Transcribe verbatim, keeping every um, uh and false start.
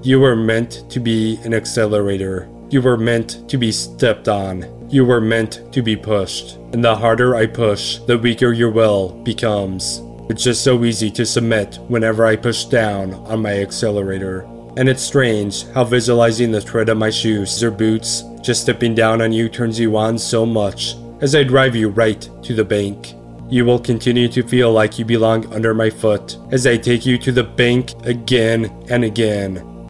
You were meant to be an accelerator. You were meant to be stepped on. You were meant to be pushed. And the harder I push, the weaker your will becomes. It's just so easy to submit whenever I push down on my accelerator. And it's strange how visualizing the tread of my shoes or boots just stepping down on you turns you on so much as I drive you right to the bank. You will continue to feel like you belong under my foot as I take you to the bank again and again.